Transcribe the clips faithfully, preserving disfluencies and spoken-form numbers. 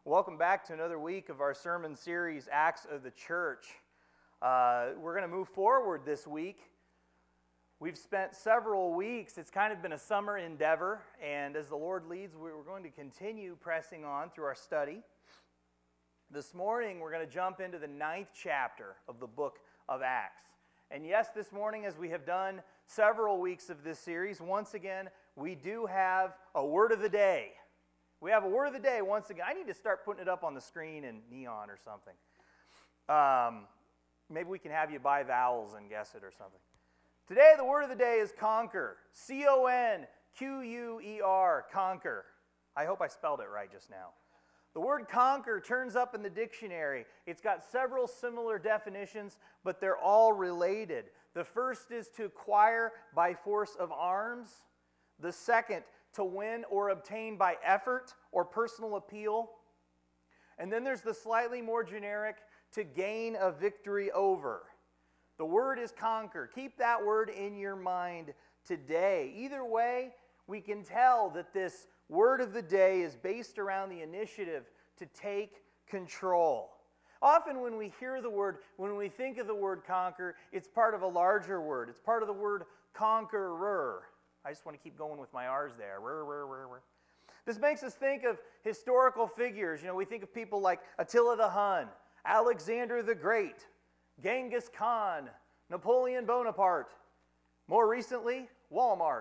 Welcome back to another week of our sermon series, Acts of the Church. Uh, we're going to move forward this week. We've spent several weeks, it's kind of been a summer endeavor, and as the Lord leads, we're going to continue pressing on through our study. This morning, we're going to jump into the ninth chapter of the book of Acts. And yes, this morning, as we have done several weeks of this series, once again, we do have a word of the day. We have a word of the day once again. I need to start putting it up on the screen in neon or something. Um, maybe we can have you buy vowels and guess it or something. Today, the word of the day is conquer. C O N Q U E R, conquer. I hope I spelled it right just now. The word conquer turns up in the dictionary. It's got several similar definitions, but they're all related. The first is to acquire by force of arms. The second, to win or obtain by effort or personal appeal. And then there's the slightly more generic, to gain a victory over. The word is conquer. Keep that word in your mind today. Either way, we can tell that this word of the day is based around the initiative to take control. Often when we hear the word, when we think of the word conquer, it's part of a larger word. It's part of the word conqueror. I just want to keep going with my R's there. Rrr, rrr, rrr, rrr. This makes us think of historical figures. You know, we think of people like Attila the Hun, Alexander the Great, Genghis Khan, Napoleon Bonaparte. More recently, Walmart.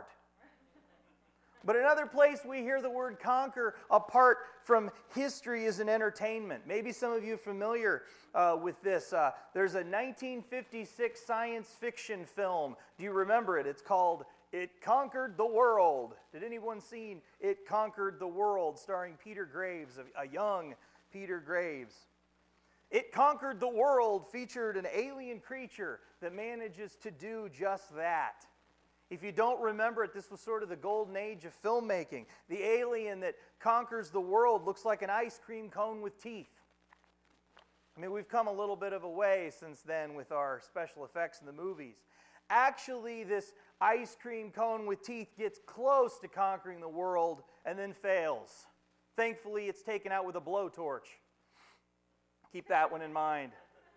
But another place we hear the word conquer apart from history is in entertainment. Maybe some of you are familiar uh, with this. Uh, there's a nineteen fifty-six science fiction film. Do you remember it? It's called It Conquered the World. Did anyone see It Conquered the World, starring Peter Graves, a, a young Peter Graves? It Conquered the World featured an alien creature that manages to do just that. If you don't remember it, this was sort of the golden age of filmmaking. The alien that conquers the world looks like an ice cream cone with teeth. I mean, we've come a little bit of a way since then with our special effects in the movies. Actually, this ice cream cone with teeth gets close to conquering the world and then fails. Thankfully, it's taken out with a blowtorch. Keep that one in mind.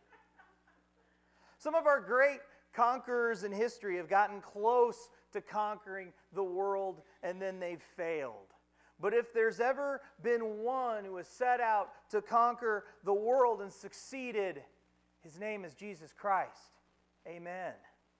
Some of our great conquerors in history have gotten close to conquering the world and then they've failed. But if there's ever been one who has set out to conquer the world and succeeded, his name is Jesus Christ. Amen.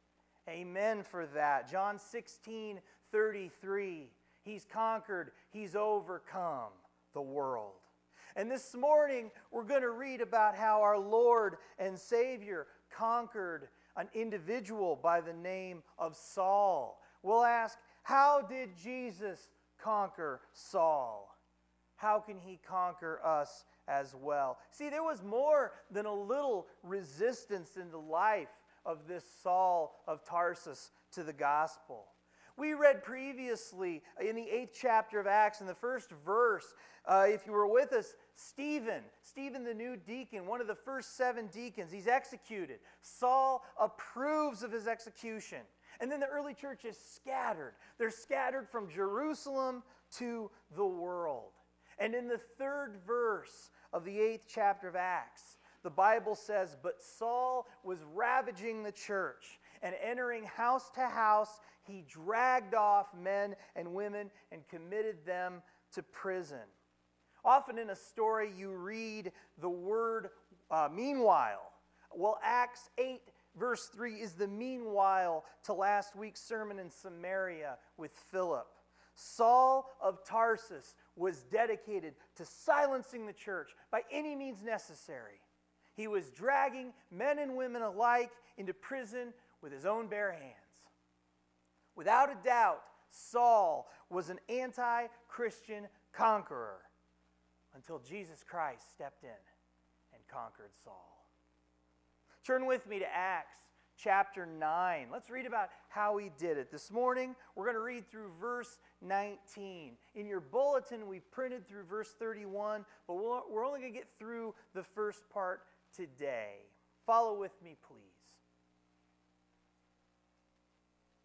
Amen for that. John sixteen thirty-three. He's conquered, he's overcome the world. And this morning, we're going to read about how our Lord and Savior conquered an individual by the name of Saul. We'll ask, how did Jesus conquer Saul? How can he conquer us as well? See, there was more than a little resistance in the life of this Saul of Tarsus to the gospel. We read previously in the eighth chapter of Acts, in the first verse, uh, if you were with us, Stephen, Stephen the new deacon, one of the first seven deacons, he's executed. Saul approves of his execution. And then the early church is scattered. They're scattered from Jerusalem to the world. And in the third verse of the eighth chapter of Acts, the Bible says, "But Saul was ravaging the church, and entering house to house, he dragged off men and women and committed them to prison." Often in a story you read the word uh, meanwhile. Well, Acts eight verse three is the meanwhile to last week's sermon in Samaria with Philip. Saul of Tarsus was dedicated to silencing the church by any means necessary. He was dragging men and women alike into prison with his own bare hands. Without a doubt, Saul was an anti-Christian conqueror until Jesus Christ stepped in and conquered Saul. Turn with me to Acts chapter nine. Let's read about how he did it. This morning, we're going to read through verse nineteen. In your bulletin, we printed through verse thirty-one, but we're only going to get through the first part today. Follow with me, please.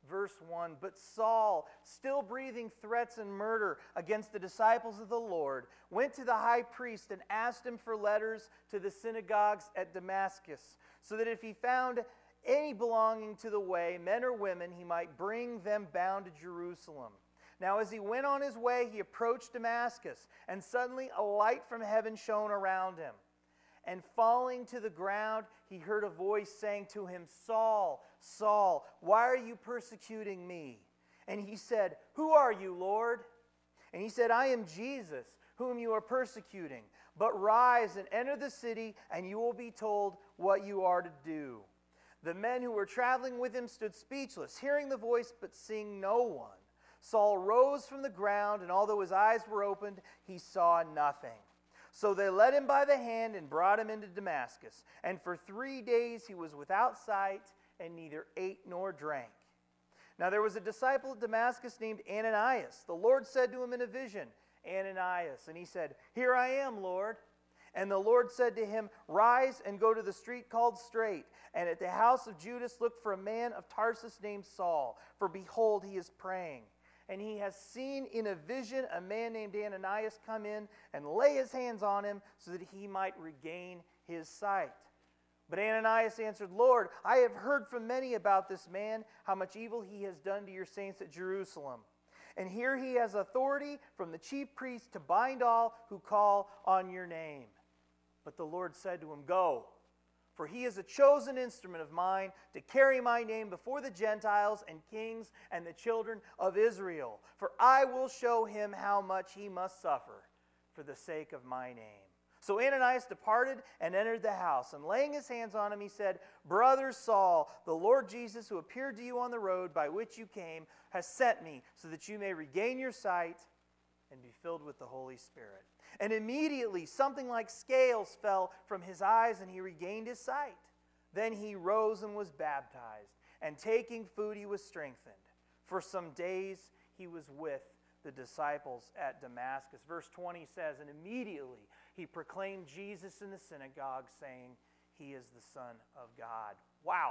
verse one, but Saul, still breathing threats and murder against the disciples of the Lord, went to the high priest and asked him for letters to the synagogues at Damascus, so that if he found any belonging to the way, men or women, he might bring them bound to Jerusalem. Now as he went on his way, he approached Damascus, and suddenly a light from heaven shone around him. And falling to the ground, he heard a voice saying to him, Saul, Saul, why are you persecuting me? And he said, Who are you, Lord? And he said, I am Jesus, whom you are persecuting. But rise and enter the city, and you will be told what you are to do. The men who were traveling with him stood speechless, hearing the voice but seeing no one. Saul rose from the ground, and although his eyes were opened, he saw nothing. So they led him by the hand and brought him into Damascus. And for three days he was without sight and neither ate nor drank. Now there was a disciple of Damascus named Ananias. The Lord said to him in a vision, Ananias. And he said, Here I am, Lord. And the Lord said to him, Rise and go to the street called Straight, and at the house of Judas look for a man of Tarsus named Saul. For behold, he is praying. And he has seen in a vision a man named Ananias come in and lay his hands on him so that he might regain his sight. But Ananias answered, Lord, I have heard from many about this man, how much evil he has done to your saints at Jerusalem. And here he has authority from the chief priests to bind all who call on your name. But the Lord said to him, Go, for he is a chosen instrument of mine to carry my name before the Gentiles and kings and the children of Israel. For I will show him how much he must suffer for the sake of my name. So Ananias departed and entered the house, and laying his hands on him, he said, Brother Saul, the Lord Jesus, who appeared to you on the road by which you came, has sent me so that you may regain your sight and be filled with the Holy Spirit. And immediately something like scales fell from his eyes, and he regained his sight. Then he rose and was baptized, and taking food he was strengthened. For some days he was with the disciples at Damascus. Verse twenty says, And immediately he proclaimed Jesus in the synagogue, saying, He is the Son of God. Wow.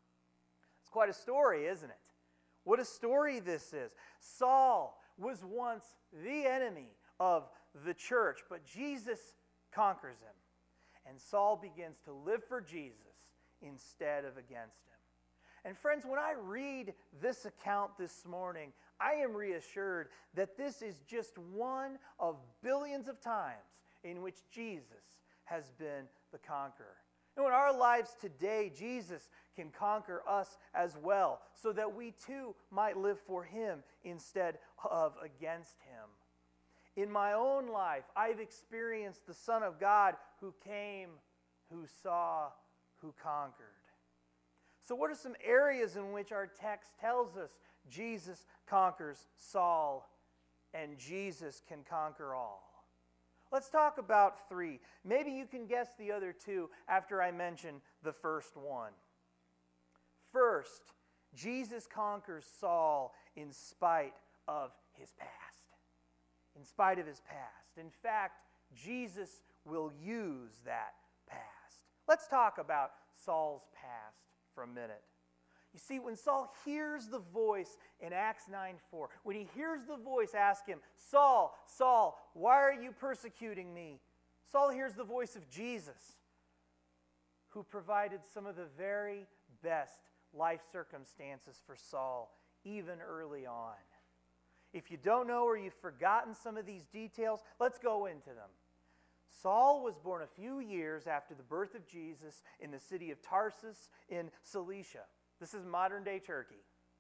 It's quite a story, isn't it? What a story this is. Saul was once the enemy of the church, but Jesus conquers him. And Saul begins to live for Jesus instead of against him. And friends, when I read this account this morning, I am reassured that this is just one of billions of times in which Jesus has been the conqueror. And in our lives today, Jesus can conquer us as well, so that we too might live for him instead of against him. In my own life, I've experienced the Son of God who came, who saw, who conquered. So what are some areas in which our text tells us Jesus conquers Saul and Jesus can conquer all? Let's talk about three. Maybe you can guess the other two after I mention the first one. First, Jesus conquers Saul in spite of his past. In spite of his past. In fact, Jesus will use that past. Let's talk about Saul's past for a minute. You see, when Saul hears the voice in Acts nine four, when he hears the voice ask him, Saul, Saul, why are you persecuting me? Saul hears the voice of Jesus, who provided some of the very best life circumstances for Saul, even early on. If you don't know or you've forgotten some of these details, let's go into them. Saul was born a few years after the birth of Jesus in the city of Tarsus in Cilicia. This is modern-day Turkey.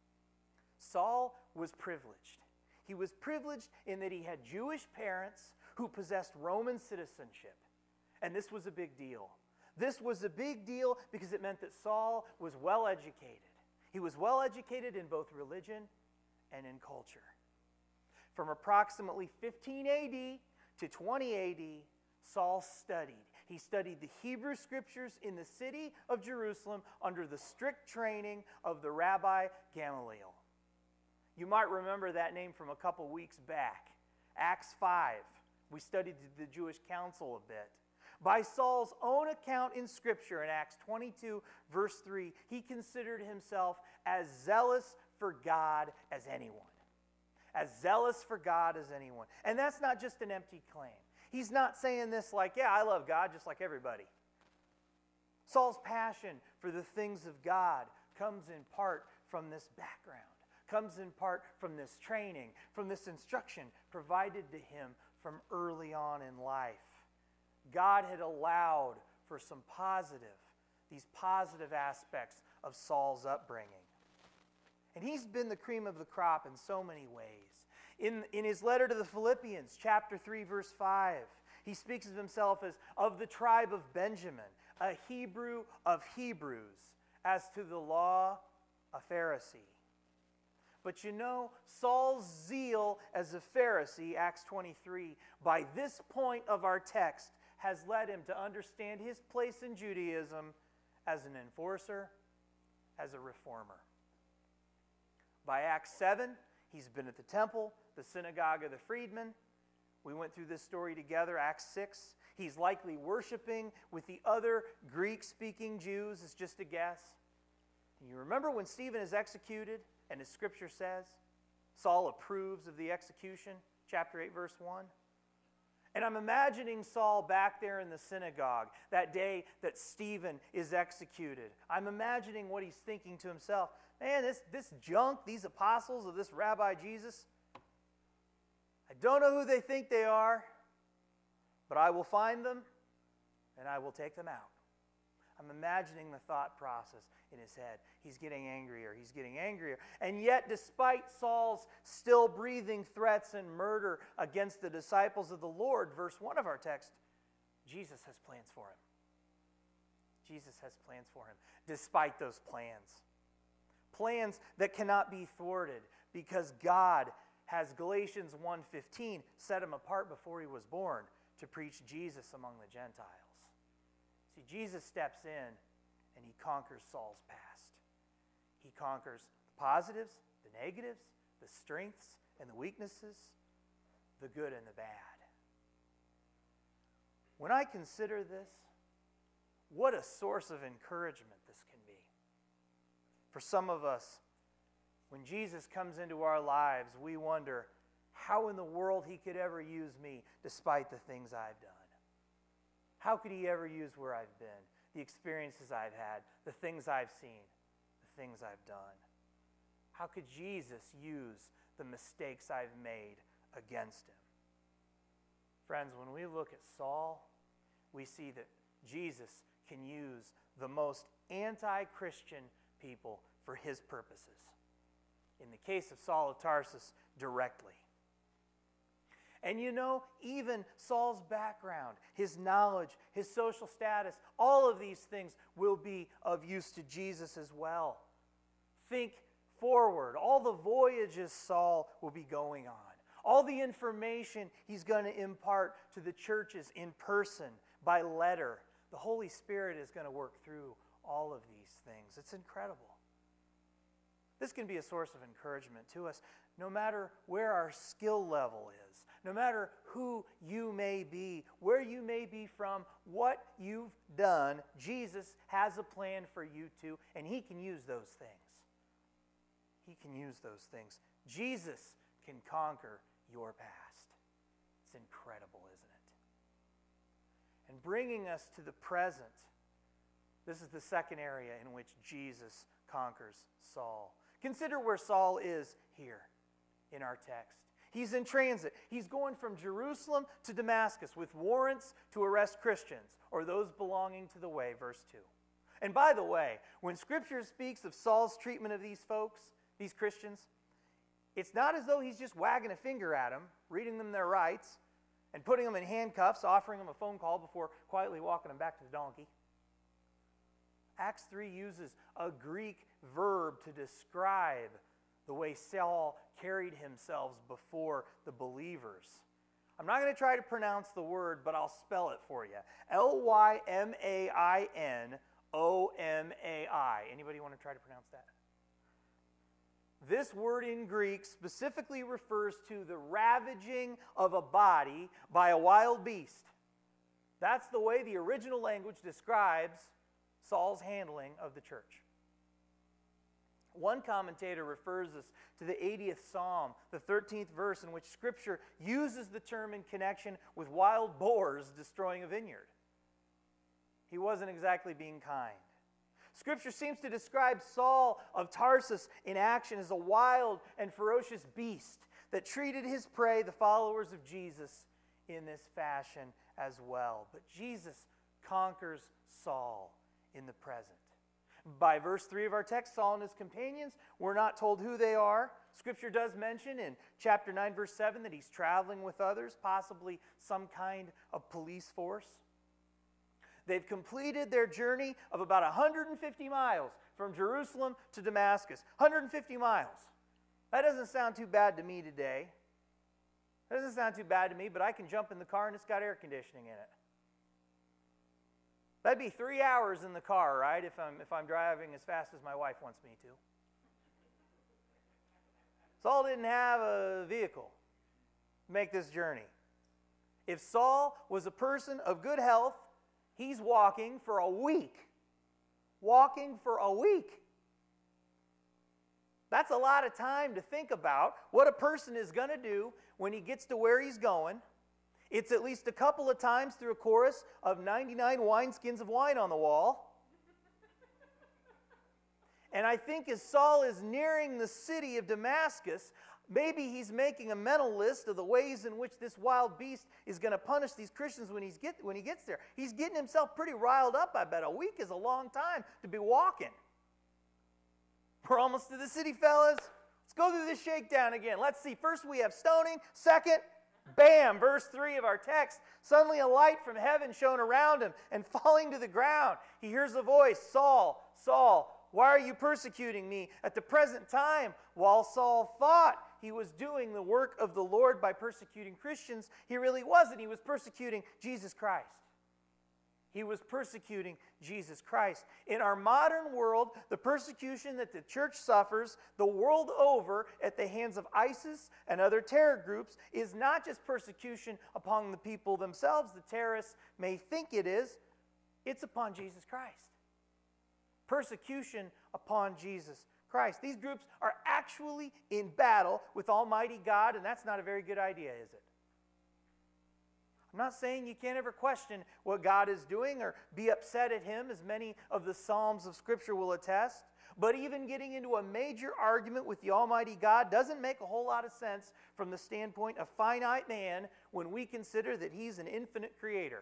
Saul was privileged. He was privileged in that he had Jewish parents who possessed Roman citizenship. And this was a big deal. This was a big deal because it meant that Saul was well educated. He was well educated in both religion and in culture. From approximately fifteen A D to twenty A D, Saul studied. He studied the Hebrew Scriptures in the city of Jerusalem under the strict training of the Rabbi Gamaliel. You might remember that name from a couple weeks back. Acts five. We studied the Jewish council a bit. By Saul's own account in Scripture in Acts twenty-two, verse three, he considered himself as zealous for God as anyone. As zealous for God as anyone. And that's not just an empty claim. He's not saying this like, yeah, I love God just like everybody. Saul's passion for the things of God comes in part from this background, comes in part from this training, from this instruction provided to him from early on in life. God had allowed for some positive, these positive aspects of Saul's upbringing. And he's been the cream of the crop in so many ways. In, in his letter to the Philippians, chapter three, verse five, he speaks of himself as of the tribe of Benjamin, a Hebrew of Hebrews, as to the law, a Pharisee. But you know, Saul's zeal as a Pharisee, Acts twenty-tee, by this point of our text, has led him to understand his place in Judaism as an enforcer, as a reformer. By Acts seven, he's been at the temple, the synagogue of the freedmen. We went through this story together, Acts six. He's likely worshiping with the other Greek-speaking Jews, it's just a guess. And you remember when Stephen is executed, and as Scripture says, Saul approves of the execution, chapter eight, verse one. And I'm imagining Saul back there in the synagogue that day that Stephen is executed. I'm imagining what he's thinking to himself. Man, this, this junk, these apostles of this Rabbi Jesus, I don't know who they think they are, but I will find them and I will take them out. I'm imagining the thought process in his head. He's getting angrier. He's getting angrier. And yet, despite Saul's still breathing threats and murder against the disciples of the Lord, verse one of our text, Jesus has plans for him. Jesus has plans for him, despite those plans. Plans that cannot be thwarted because God has, Galatians one fifteen, set him apart before he was born to preach Jesus among the Gentiles. See, Jesus steps in and he conquers Saul's past. He conquers the positives, the negatives, the strengths and the weaknesses, the good and the bad. When I consider this, what a source of encouragement this can be. For some of us, when Jesus comes into our lives, we wonder how in the world he could ever use me despite the things I've done. How could he ever use where I've been, the experiences I've had, the things I've seen, the things I've done? How could Jesus use the mistakes I've made against him? Friends, when we look at Saul, we see that Jesus can use the most anti-Christian people for his purposes. In the case of Saul of Tarsus, directly. And you know, even Saul's background, his knowledge, his social status, all of these things will be of use to Jesus as well. Think forward, all the voyages Saul will be going on, all the information he's going to impart to the churches in person, by letter. The Holy Spirit is going to work through all of these things. It's incredible. This can be a source of encouragement to us, no matter where our skill level is, no matter who you may be, where you may be from, what you've done. Jesus has a plan for you too, and he can use those things. He can use those things. Jesus can conquer your past. It's incredible, isn't it? And bringing us to the present, this is the second area in which Jesus conquers Saul. Consider where Saul is here in our text. He's in transit. He's going from Jerusalem to Damascus with warrants to arrest Christians or those belonging to the way, verse two. And by the way, when Scripture speaks of Saul's treatment of these folks, these Christians, it's not as though he's just wagging a finger at them, reading them their rights, and putting them in handcuffs, offering them a phone call before quietly walking them back to the donkey. Acts three uses a Greek verb to describe the way Saul carried himself before the believers. I'm not going to try to pronounce the word, but I'll spell it for you. L Y M A I N O M A I. Anybody want to try to pronounce that? This word in Greek specifically refers to the ravaging of a body by a wild beast. That's the way the original language describes Saul's handling of the church. One commentator refers us to the eightieth Psalm, the thirteenth verse, in which Scripture uses the term in connection with wild boars destroying a vineyard. He wasn't exactly being kind. Scripture seems to describe Saul of Tarsus in action as a wild and ferocious beast that treated his prey, the followers of Jesus, in this fashion as well. But Jesus conquers Saul in the present. By verse three of our text, Saul and his companions, we're not told who they are. Scripture does mention in chapter nine, verse seven, that he's traveling with others, possibly some kind of police force. They've completed their journey of about one hundred fifty miles from Jerusalem to Damascus. one hundred fifty miles. That doesn't sound too bad to me today. That doesn't sound too bad to me, but I can jump in the car and it's got air conditioning in it. That'd be three hours in the car, right, if I'm, if I'm driving as fast as my wife wants me to. Saul didn't have a vehicle to make this journey. If Saul was a person of good health, he's walking for a week. Walking for a week. That's a lot of time to think about what a person is going to do when he gets to where he's going. It's at least a couple of times through a chorus of ninety-nine wineskins of wine on the wall. And I think as Saul is nearing the city of Damascus, maybe he's making a mental list of the ways in which this wild beast is going to punish these Christians when, he's get, when he gets there. He's getting himself pretty riled up, I bet. A week is a long time to be walking. We're almost to the city, fellas. Let's go through this shakedown again. Let's see. First we have stoning. Second, bam, verse three of our text. Suddenly a light from heaven shone around him, and falling to the ground, he hears a voice, Saul, Saul, why are you persecuting me at the present time? While Saul thought he was doing the work of the Lord by persecuting Christians, he really wasn't. He was persecuting Jesus Christ. He was persecuting Jesus Christ. In our modern world, the persecution that the church suffers the world over at the hands of ISIS and other terror groups is not just persecution upon the people themselves, the terrorists may think it is, it's upon Jesus Christ. Persecution upon Jesus Christ. These groups are actually in battle with Almighty God, and that's not a very good idea, is it? I'm not saying you can't ever question what God is doing or be upset at Him, as many of the Psalms of Scripture will attest. But even getting into a major argument with the Almighty God doesn't make a whole lot of sense from the standpoint of finite man when we consider that He's an infinite creator.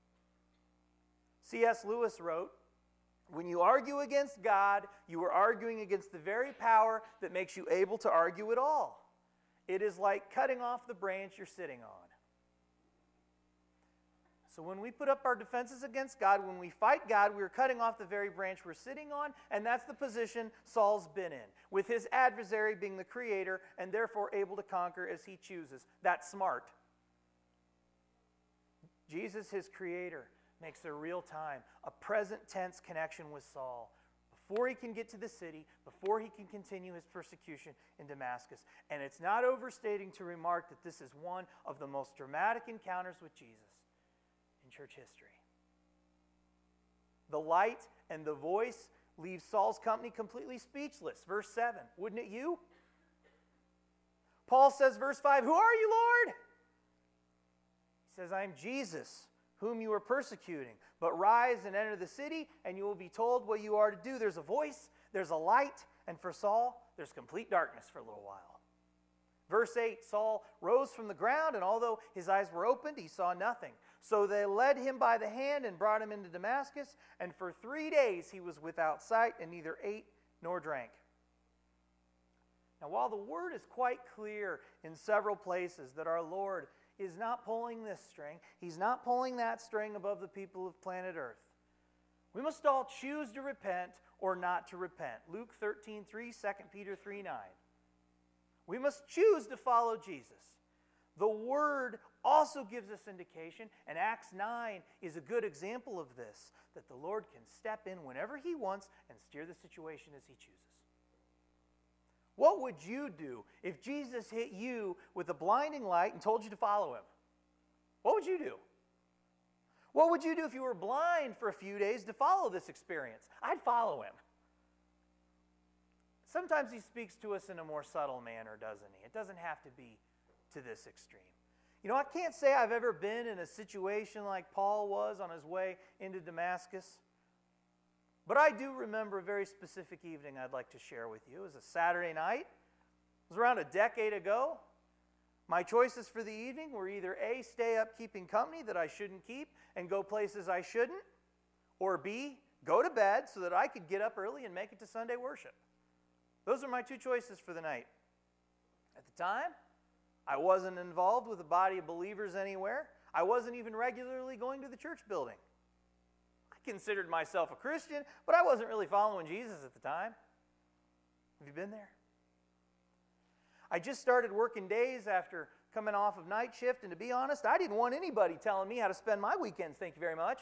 C S Lewis wrote, "When you argue against God, you are arguing against the very power that makes you able to argue at all. It is like cutting off the branch you're sitting on." So when we put up our defenses against God, when we fight God, we're cutting off the very branch we're sitting on, and that's the position Saul's been in, with his adversary being the creator and therefore able to conquer as he chooses. That's smart. Jesus, his creator, makes a real-time, a present tense connection with Saul before he can get to the city, before he can continue his persecution in Damascus. And it's not overstating to remark that this is one of the most dramatic encounters with Jesus in church history. The light and the voice leave Saul's company completely speechless. Verse seven, wouldn't it you? Paul says, verse five, "Who are you, Lord?" He says, "I am Jesus, whom you are persecuting. But rise and enter the city, and you will be told what you are to do." There's a voice, there's a light, and for Saul, there's complete darkness for a little while. Verse eight, Saul rose from the ground, and although his eyes were opened, he saw nothing. So they led him by the hand and brought him into Damascus, and for three days he was without sight and neither ate nor drank. Now, while the word is quite clear in several places that our Lord is not pulling this string, He's not pulling that string above the people of planet Earth, we must all choose to repent or not to repent. Luke thirteen three, Second Peter three nine. We must choose to follow Jesus. The Word also gives us indication, and Acts nine is a good example of this, that the Lord can step in whenever He wants and steer the situation as He chooses. What would you do if Jesus hit you with a blinding light and told you to follow Him? What would you do? What would you do if you were blind for a few days to follow this experience? I'd follow Him. sometimes he speaks to us in a more subtle manner, doesn't he? It doesn't have to be to this extreme. You know, I can't say I've ever been in a situation like Paul was on his way into Damascus. But I do remember a very specific evening I'd like to share with you. It was a Saturday night. It was around a decade ago. My choices for the evening were either A, stay up keeping company that I shouldn't keep and go places I shouldn't, or B, go to bed so that I could get up early and make it to Sunday worship. Those are my two choices for the night. At the time, I wasn't involved with a body of believers anywhere. I wasn't even regularly going to the church building. I considered myself a Christian, but I wasn't really following Jesus at the time. Have you been there? I just started working days after coming off of night shift, and to be honest, I didn't want anybody telling me how to spend my weekends, thank you very much.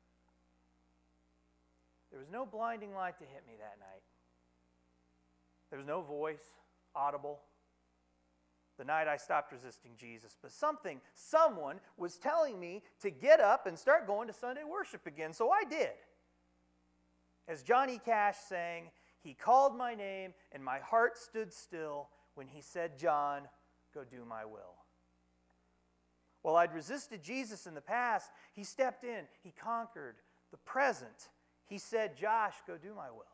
There was no blinding light to hit me that night. There was no voice audible. The night I stopped resisting Jesus. But something, someone was telling me to get up and start going to Sunday worship again, so I did. As Johnny Cash sang, he called my name and my heart stood still when he said, John, go do my will. While I'd resisted Jesus in the past, he stepped in, he conquered the present. He said, Josh, go do my will.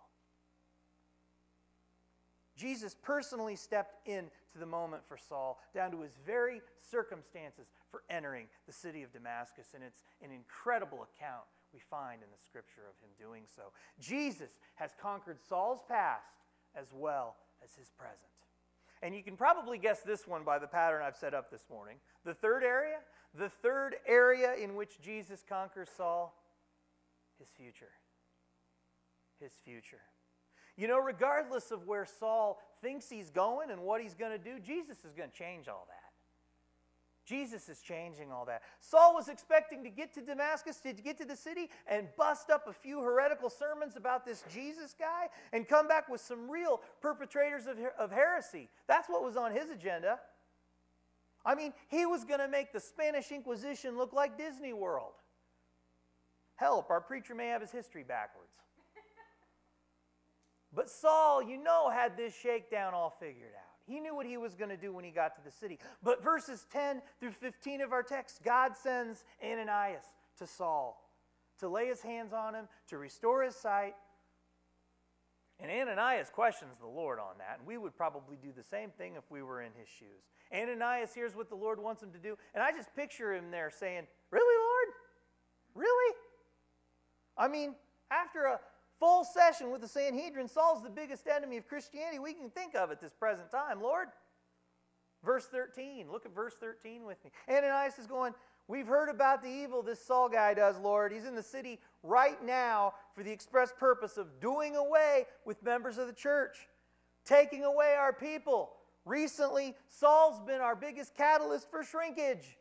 Jesus personally stepped into the moment for Saul, down to his very circumstances for entering the city of Damascus. And it's an incredible account we find in the scripture of him doing so. Jesus has conquered Saul's past as well as his present. And you can probably guess this one by the pattern I've set up this morning. The third area, the third area in which Jesus conquers Saul, his future. His future. You know, regardless of where Saul thinks he's going and what he's going to do, Jesus is going to change all that. Jesus is changing all that. Saul was expecting to get to Damascus, to get to the city, and bust up a few heretical sermons about this Jesus guy and come back with some real perpetrators of, of heresy. That's what was on his agenda. I mean, he was going to make the Spanish Inquisition look like Disney World. Help, our preacher may have his history backwards. But Saul, you know, had this shakedown all figured out. He knew what he was going to do when he got to the city. But verses ten through fifteen of our text, God sends Ananias to Saul to lay his hands on him, to restore his sight. And Ananias questions the Lord on that, and we would probably do the same thing if we were in his shoes. Ananias hears what the Lord wants him to do, and I just picture him there saying, really, Lord? Really? I mean, after a full session with the Sanhedrin, Saul's the biggest enemy of Christianity we can think of at this present time, Lord. Verse thirteen, look at verse thirteen with me. Ananias is going, we've heard about the evil this Saul guy does, Lord. He's in the city right now for the express purpose of doing away with members of the church, taking away our people. Recently, Saul's been our biggest catalyst for shrinkage.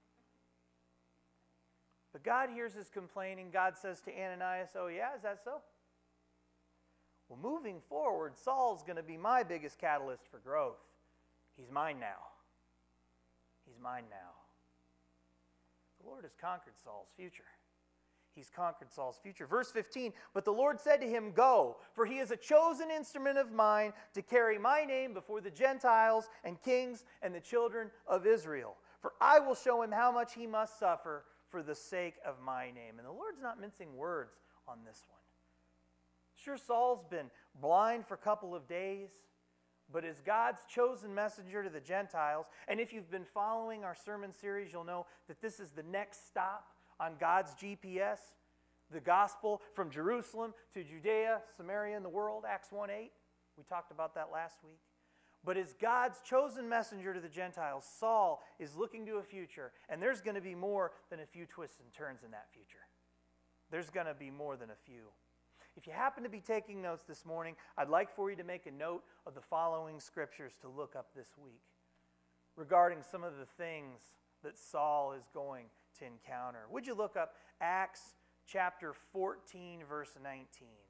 But God hears his complaining. God says to Ananias, oh yeah, is that so? Well, moving forward, Saul's going to be my biggest catalyst for growth. He's mine now. He's mine now. The Lord has conquered Saul's future. He's conquered Saul's future. Verse fifteen, but the Lord said to him, go, for he is a chosen instrument of mine to carry my name before the Gentiles and kings and the children of Israel. For I will show him how much he must suffer for the sake of my name. And the Lord's not mincing words on this one. Sure, Saul's been blind for a couple of days, but as God's chosen messenger to the Gentiles, and if you've been following our sermon series, you'll know that this is the next stop on God's G P S, the gospel from Jerusalem to Judea, Samaria, and the world, Acts one eight. We talked about that last week. But as God's chosen messenger to the Gentiles, Saul is looking to a future, and there's going to be more than a few twists and turns in that future. There's going to be more than a few. If you happen to be taking notes this morning, I'd like for you to make a note of the following scriptures to look up this week regarding some of the things that Saul is going to encounter. Would you look up Acts chapter fourteen, verse nineteen?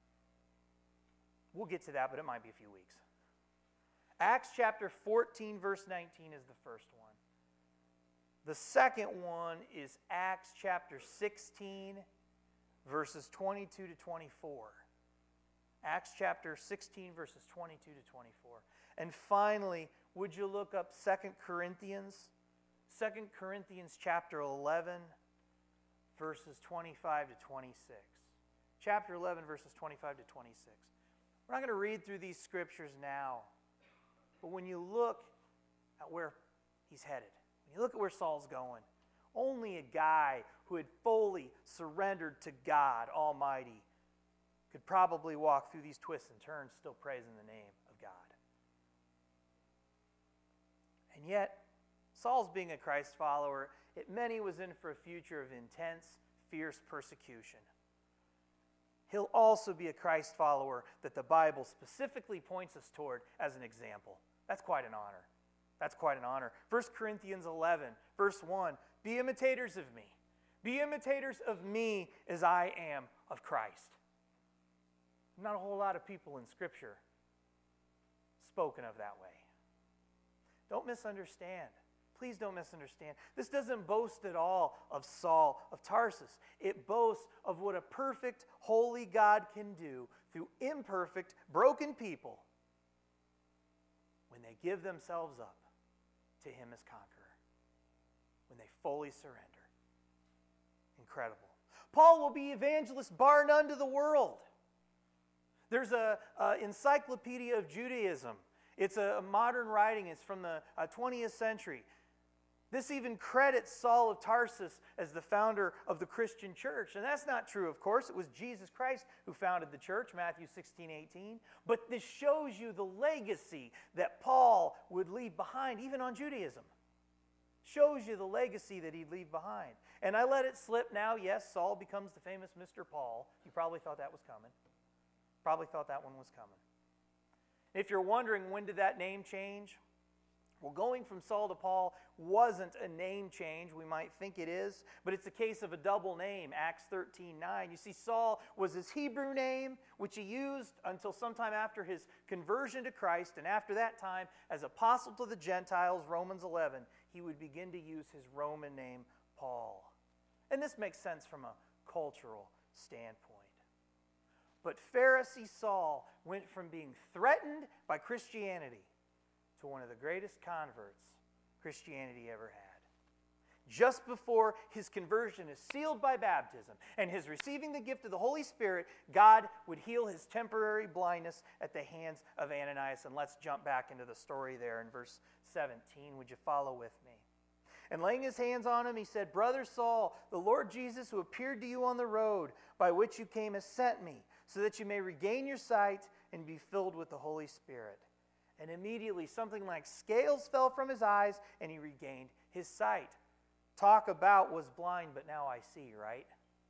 We'll get to that, but it might be a few weeks. Acts chapter fourteen, verse nineteen is the first one. The second one is Acts chapter sixteen, verses twenty-two to twenty-four. Acts chapter sixteen, verses twenty-two to twenty-four. And finally, would you look up Second Corinthians? Second Corinthians chapter eleven, verses twenty-five to twenty-six. Chapter eleven, verses twenty-five to twenty-six. We're not going to read through these scriptures now, but when you look at where he's headed, when you look at where Saul's going, only a guy who had fully surrendered to God Almighty could probably walk through these twists and turns still praising the name of God. And yet, Saul's being a Christ follower, it meant he was in for a future of intense, fierce persecution. He'll also be a Christ follower that the Bible specifically points us toward as an example. That's quite an honor. That's quite an honor. First Corinthians eleven, verse one, be imitators of me. Be imitators of me as I am of Christ. Not a whole lot of people in Scripture spoken of that way. Don't misunderstand. Please don't misunderstand. This doesn't boast at all of Saul of Tarsus. It boasts of what a perfect, holy God can do through imperfect, broken people when they give themselves up to Him as conqueror, when they fully surrender. Incredible. Paul will be evangelist bar none to the world. There's a, a Encyclopedia of Judaism. It's a, a modern writing. It's from the uh, twentieth century. This even credits Saul of Tarsus as the founder of the Christian church. And that's not true, of course. It was Jesus Christ who founded the church, Matthew sixteen, eighteen. But this shows you the legacy that Paul would leave behind, even on Judaism. Shows you the legacy that he'd leave behind. And I let it slip now. Yes, Saul becomes the famous Mister Paul. You probably thought that was coming. Probably thought that one was coming. If you're wondering, when did that name change? Well, going from Saul to Paul wasn't a name change. We might think it is, but it's a case of a double name, Acts thirteen nine. You see, Saul was his Hebrew name, which he used until sometime after his conversion to Christ, and after that time, as apostle to the Gentiles, Romans eleven, he would begin to use his Roman name, Paul. And this makes sense from a cultural standpoint. But Pharisee Saul went from being threatened by Christianity to one of the greatest converts Christianity ever had. Just before his conversion is sealed by baptism and his receiving the gift of the Holy Spirit, God would heal his temporary blindness at the hands of Ananias. And let's jump back into the story there in verse seventeen. Would you follow with me? And laying his hands on him, he said, Brother Saul, the Lord Jesus, who appeared to you on the road by which you came, has sent me, so that you may regain your sight and be filled with the Holy Spirit. And immediately something like scales fell from his eyes, and he regained his sight. Talk about was blind, but now I see, right?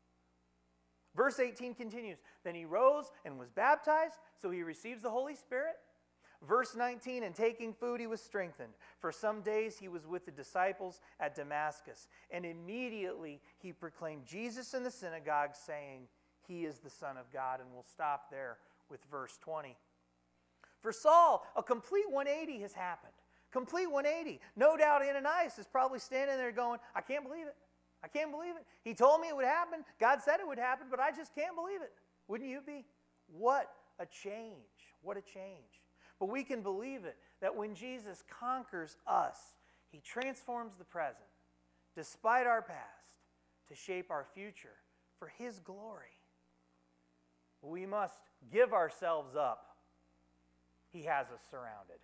Verse eighteen continues, Then he rose and was baptized, so he receives the Holy Spirit. Verse nineteen, And taking food he was strengthened. For some days he was with the disciples at Damascus. And immediately he proclaimed Jesus in the synagogue, saying, He is the Son of God. And we'll stop there with verse twenty. For Saul, a complete one eighty has happened. Complete one eighty. No doubt Ananias is probably standing there going, I can't believe it. I can't believe it. He told me it would happen. God said it would happen, but I just can't believe it. Wouldn't you be? What a change. What a change. But we can believe it, that when Jesus conquers us, he transforms the present, despite our past, to shape our future for his glory. We must give ourselves up. He has us surrounded.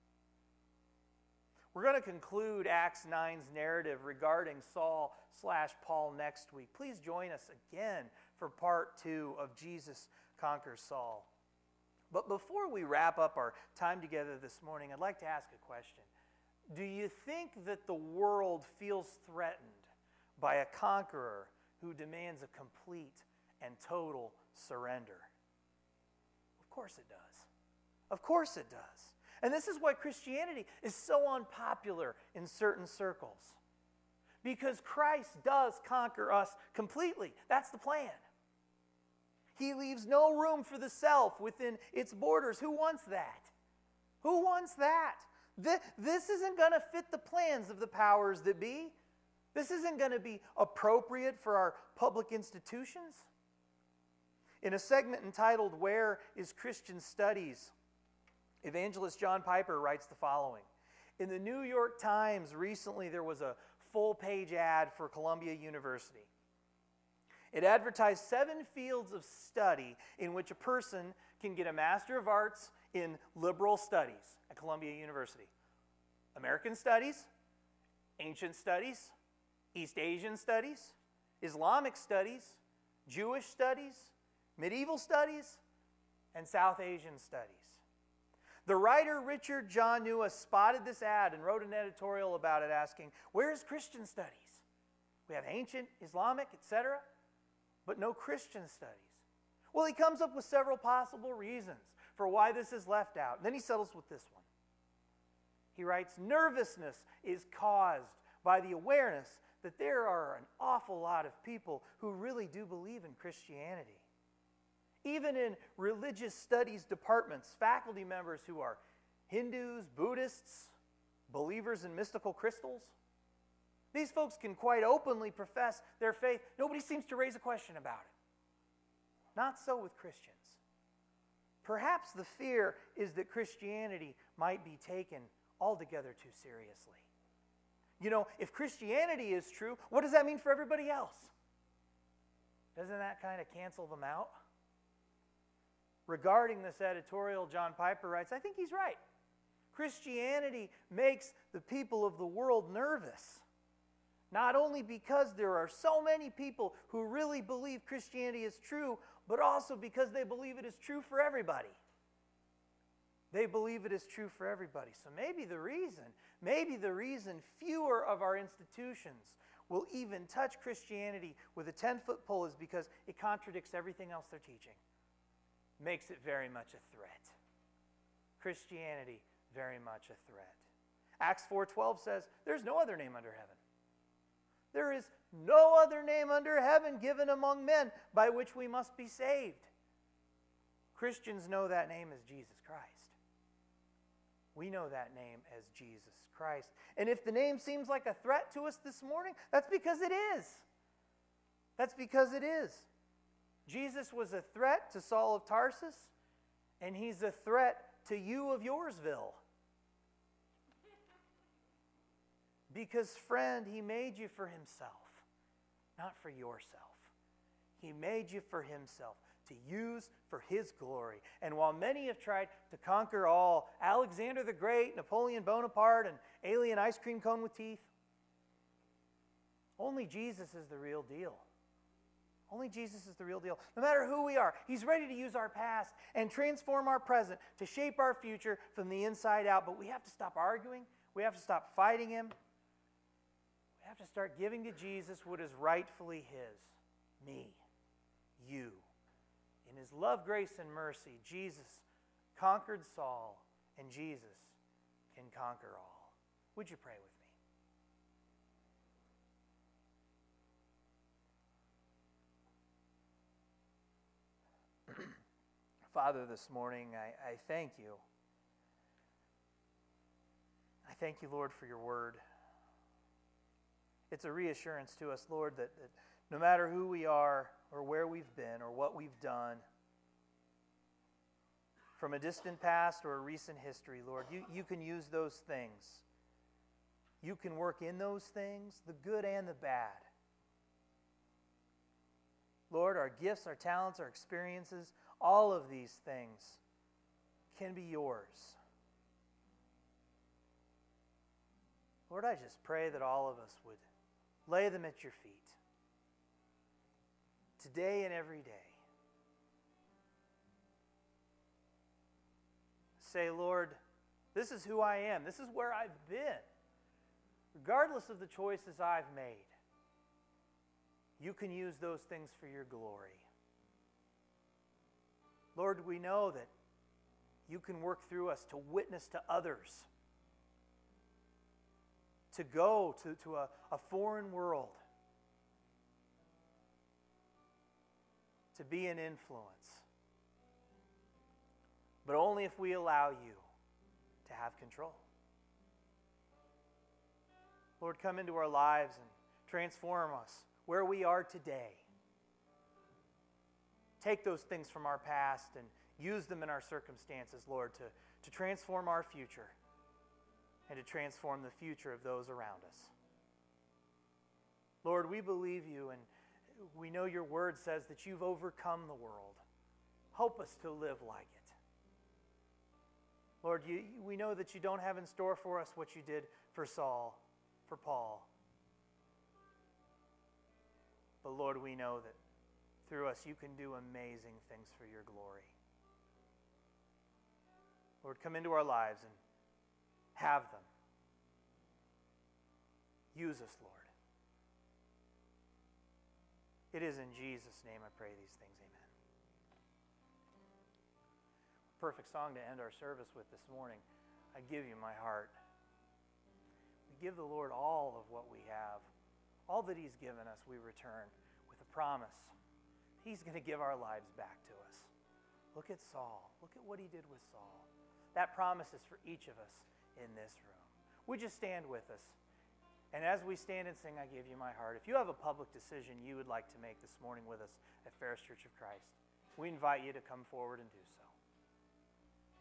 We're going to conclude Acts nine's narrative regarding Saul slash Paul next week. Please join us again for part two of Jesus Conquers Saul. But before we wrap up our time together this morning, I'd like to ask a question. Do you think that the world feels threatened by a conqueror who demands a complete and total surrender? Of course it does. Of course it does. And this is why Christianity is so unpopular in certain circles. Because Christ does conquer us completely. That's the plan. He leaves no room for the self within its borders. Who wants that? Who wants that? This isn't going to fit the plans of the powers that be. This isn't going to be appropriate for our public institutions. In a segment entitled, "Where is Christian Studies?" evangelist John Piper writes the following. In the New York Times recently, there was a full-page ad for Columbia University. It advertised seven fields of study in which a person can get a Master of Arts in Liberal Studies at Columbia University. American Studies, Ancient Studies, East Asian Studies, Islamic Studies, Jewish Studies, Medieval Studies, and South Asian Studies. The writer Richard John Nua spotted this ad and wrote an editorial about it asking, where is Christian Studies? We have ancient, Islamic, et cetera, but no Christian Studies. Well, he comes up with several possible reasons for why this is left out. And then he settles with this one. He writes, nervousness is caused by the awareness that there are an awful lot of people who really do believe in Christianity. Even in religious studies departments, faculty members who are Hindus, Buddhists, believers in mystical crystals, these folks can quite openly profess their faith. Nobody seems to raise a question about it. Not so with Christians. Perhaps the fear is that Christianity might be taken altogether too seriously. You know, if Christianity is true, what does that mean for everybody else? Doesn't that kind of cancel them out? Regarding this editorial, John Piper writes, I think he's right. Christianity makes the people of the world nervous. Not only because there are so many people who really believe Christianity is true, but also because they believe it is true for everybody. They believe it is true for everybody. So maybe the reason, maybe the reason fewer of our institutions will even touch Christianity with a ten-foot pole is because it contradicts everything else they're teaching. Makes it very much a threat. Christianity, very much a threat. Acts four twelve says, there's no other name under heaven. There is no other name under heaven given among men by which we must be saved. Christians know that name as Jesus Christ. We know that name as Jesus Christ. And if the name seems like a threat to us this morning, that's because it is. That's because it is. Jesus was a threat to Saul of Tarsus, and he's a threat to you of Yoursville. Because, friend, he made you for himself, not for yourself. He made you for himself, to use for his glory. And while many have tried to conquer all, Alexander the Great, Napoleon Bonaparte, and alien ice cream cone with teeth, only Jesus is the real deal. Only Jesus is the real deal. No matter who we are, he's ready to use our past and transform our present to shape our future from the inside out. But we have to stop arguing. We have to stop fighting him. We have to start giving to Jesus what is rightfully his. Me. You. In his love, grace, and mercy, Jesus conquered Saul, and Jesus can conquer all. Would you pray with me? Father, this morning, I, I thank you. I thank you, Lord, for your word. It's a reassurance to us, Lord, that, that no matter who we are or where we've been or what we've done, from a distant past or a recent history, Lord, you, you can use those things. You can work in those things, the good and the bad. Lord, our gifts, our talents, our experiences, all of these things can be yours. Lord, I just pray that all of us would lay them at your feet today and every day. Say, Lord, this is who I am. This is where I've been. Regardless of the choices I've made, you can use those things for your glory. Lord, we know that you can work through us to witness to others, to go to, to a, a foreign world, to be an influence. But only if we allow you to have control. Lord, come into our lives and transform us where we are today. take those things from our past and use them in our circumstances, Lord, to, to transform our future and to transform the future of those around us. Lord, we believe you, and we know your word says that you've overcome the world. Help us to live like it. Lord, you, we know that you don't have in store for us what you did for Saul, for Paul. But Lord, we know that through us you can do amazing things for your glory. Lord, come into our lives and have them. Use us, Lord. It is in Jesus' name I pray these things. Amen. Perfect song to end our service with this morning. I give you my heart. We give the Lord all of what we have. All that he's given us, we return with a promise. He's going to give our lives back to us. Look at Saul. Look at what he did with Saul. That promise is for each of us in this room. Would you stand with us? And as we stand and sing, I give you my heart. If you have a public decision you would like to make this morning with us at Ferris Church of Christ, we invite you to come forward and do so.